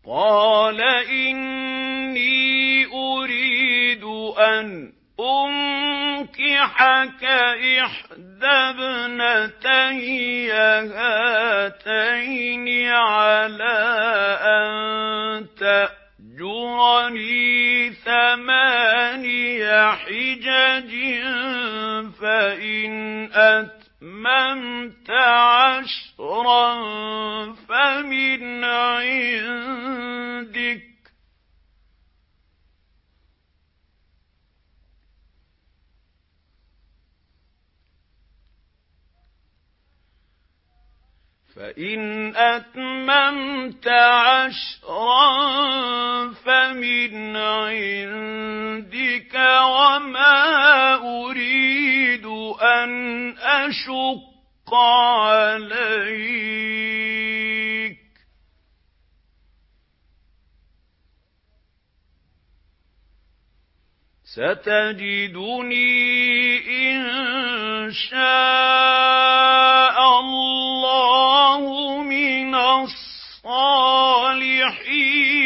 قال إني أريد أن أنكحك إحدى ابنتي هاتين على أن تأجرني 8 حجج فإن أتممت 10 فمن عندك وما أريد أن أشق عليك ستجدني إن شاء الله من الصالحين